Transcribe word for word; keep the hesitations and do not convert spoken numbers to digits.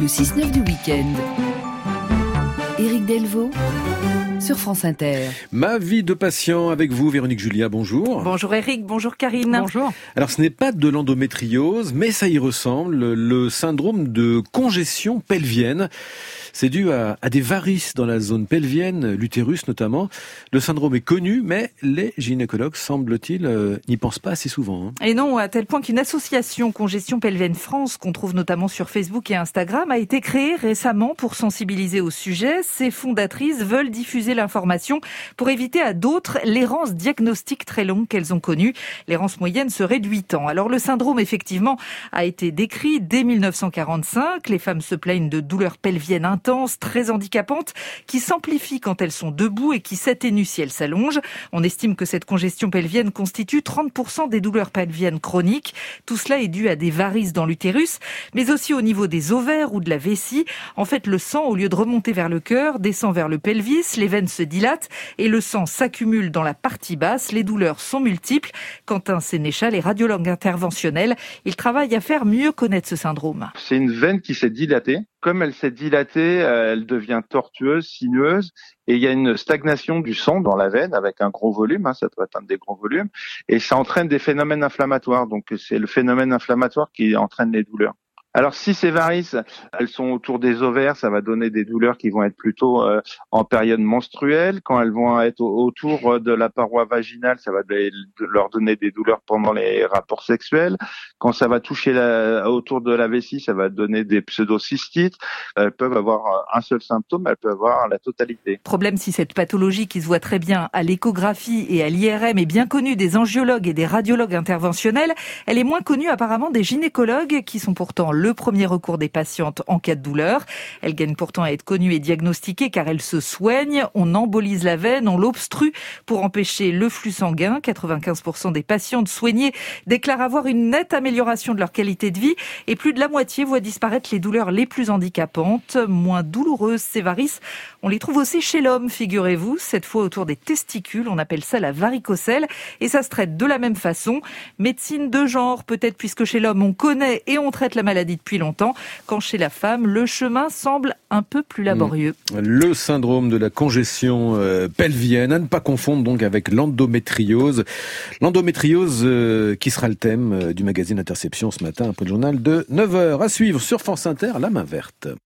Le six neuf du week-end. Éric Delvaux sur France Inter. Ma vie de patient avec vous, Véronique Julia, bonjour. Bonjour Éric, bonjour Karine. Bonjour. Alors ce n'est pas de l'endométriose, mais ça y ressemble, le syndrome de congestion pelvienne. C'est dû à, à des varices dans la zone pelvienne, l'utérus notamment. Le syndrome est connu, mais les gynécologues, semble-t-il, euh, n'y pensent pas assez souvent. Hein. Et non, à tel point qu'une association Congestion Pelvienne France, qu'on trouve notamment sur Facebook et Instagram, a été créée récemment pour sensibiliser au sujet. Ses fondatrices veulent diffuser l'information pour éviter à d'autres l'errance diagnostique très longue qu'elles ont connue. L'errance moyenne serait de huit ans. Alors le syndrome, effectivement, a été décrit dès mille neuf cent quarante-cinq. Les femmes se plaignent de douleurs pelviennes intenses, très handicapantes, qui s'amplifient quand elles sont debout et qui s'atténuent si elles s'allongent. On estime que cette congestion pelvienne constitue trente pour cent des douleurs pelviennes chroniques. Tout cela est dû à des varices dans l'utérus, mais aussi au niveau des ovaires ou de la vessie. En fait, le sang, au lieu de remonter vers le cœur, descend vers le pelvis, les veines se dilatent et le sang s'accumule dans la partie basse. Les douleurs sont multiples. Quentin Sénéchal est radiologue interventionnel. Il travaille à faire mieux connaître ce syndrome. C'est une veine qui s'est dilatée. Comme elle s'est dilatée, elle devient tortueuse, sinueuse, et il y a une stagnation du sang dans la veine avec un gros volume, hein, ça peut atteindre des gros volumes, et ça entraîne des phénomènes inflammatoires. Donc c'est le phénomène inflammatoire qui entraîne les douleurs. Alors si ces varices, elles sont autour des ovaires, ça va donner des douleurs qui vont être plutôt euh, en période menstruelle. Quand elles vont être autour de la paroi vaginale, ça va leur donner des douleurs pendant les rapports sexuels. Quand ça va toucher la, autour de la vessie, ça va donner des pseudocystites. Elles peuvent avoir un seul symptôme, elles peuvent avoir la totalité. Problème si cette pathologie qui se voit très bien à l'échographie et à l'I R M est bien connue des angiologues et des radiologues interventionnels, elle est moins connue apparemment des gynécologues qui sont pourtant le premier recours des patientes en cas de douleur. Elle gagne pourtant à être connue et diagnostiquée car elle se soigne. On embolise la veine, on l'obstrue pour empêcher le flux sanguin. quatre-vingt-quinze pour cent des patientes soignées déclarent avoir une nette amélioration de leur qualité de vie et plus de la moitié voient disparaître les douleurs les plus handicapantes. Moins douloureuses, ces varices, on les trouve aussi chez l'homme, figurez-vous. Cette fois autour des testicules, on appelle ça la varicocèle et ça se traite de la même façon. Médecine de genre peut-être, puisque chez l'homme on connaît et on traite la maladie depuis longtemps, quand chez la femme, le chemin semble un peu plus laborieux. Le syndrome de la congestion euh, pelvienne, à ne pas confondre donc avec l'endométriose. L'endométriose euh, qui sera le thème euh, du magazine Interception ce matin après le journal de neuf heures. À suivre sur France Inter, La Main Verte.